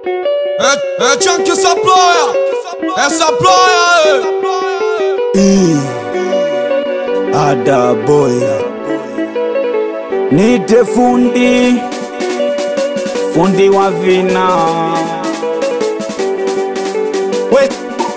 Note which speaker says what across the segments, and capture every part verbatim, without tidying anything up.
Speaker 1: É, é Chunk essa ploia, essa ploia,
Speaker 2: E Ada boy Nite fundi Fundi wa vina Wait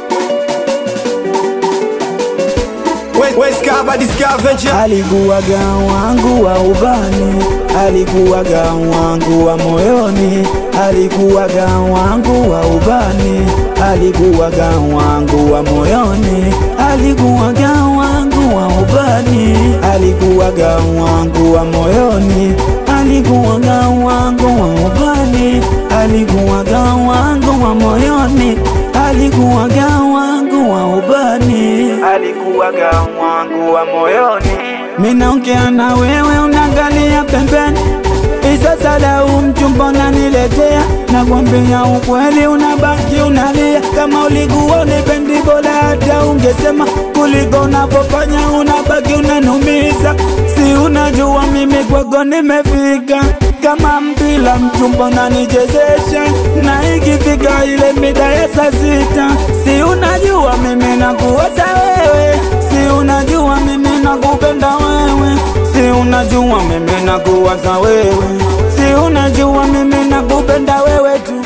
Speaker 2: Wait Wait skaba discovery Alikuwaga wangu wa ubani, alikuwaga wangu wa moyoni, alikuwaga wangu wa ubani, alikuwaga wangu wa moyoni, alikuwaga wangu wa ubani, alikuwaga wangu wa moyoni, alikuwaga wangu wa ubani, alikuwaga wangu wa moyoni, alikuwaga wangu wa ubani, alikuwaga wangu wa moyoni. Minaongea na wewe unangalia pembeni, isa sada umchumba unaniletea, nakwambia ukweli unabaki unalia. Kama ulikuwa unipendi bora hata ungesema, kuliko unapofanya unabaki unanumiza. Si unajua mimi kwako nimefika, kama mpila mchumba unanichezesha, na ikifika ile mida ya saa sita, si unajua mimi nakuwaza wewe, si unajua mimi nakupenda wewe, si unajua mimi nakuwaza wewe, si unajua mimi nakupenda wewe tu.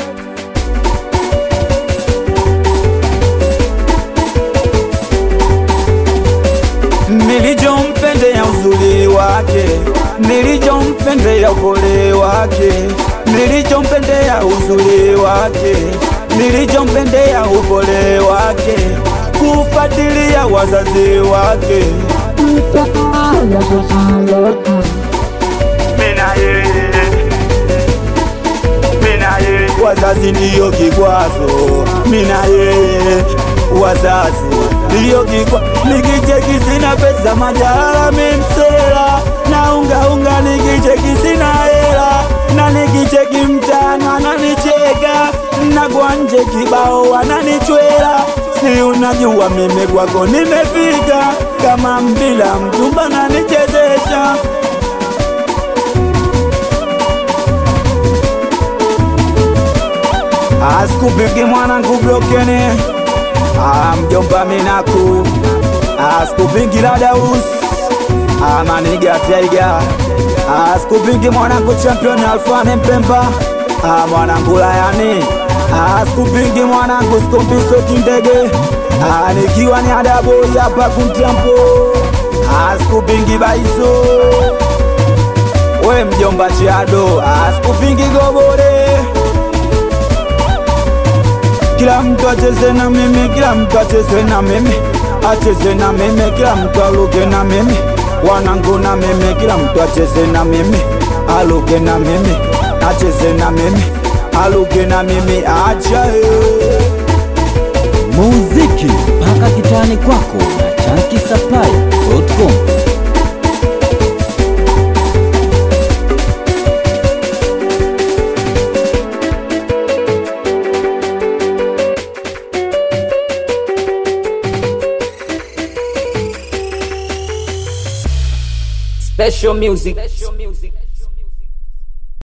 Speaker 2: Nilichompendea uzuri wake, nilichompendea upole wake, nilichompendea uzuri wake, nilichompendea upole wake, kufuatilia wazazi wake. Mina yeye, mina yeye, wazazi ndiyo kikwazo. Mina yeye, wazazi ndiyo kikwazo. Nikicheki sina pesa majala mimsela, na unga unga nikicheki sina hela, na nikicheki mtana wananicheka, na kwa nje kibao wananichwela. Si unajua mimi kwako nimefika, kama mbila mchumba nanichezesha. Askupigi mwanangu blokeni, mjomba minaku. Askupigi ladaus, maniga taiga. Askupigi mwanangu champion alfane mpemba, mwanangu layani. Askupigi mwanangu skombiso kindege, nikiwa ni adabo yapa kumtiampo. Askupigi baiso, we mjomba chiado. Askupigi gobore, kila mtu acheze na mimi, kila mtu acheze na mimi, acheze na mimi, kila mtu aluke na mimi, wanangu na mimi, kila mtu acheze na mimi, aluke na mimi, acheze na mimi, aluke na mimi, acha
Speaker 3: muziki mpaka kitani kwako na chunky supply dot com.
Speaker 2: Special music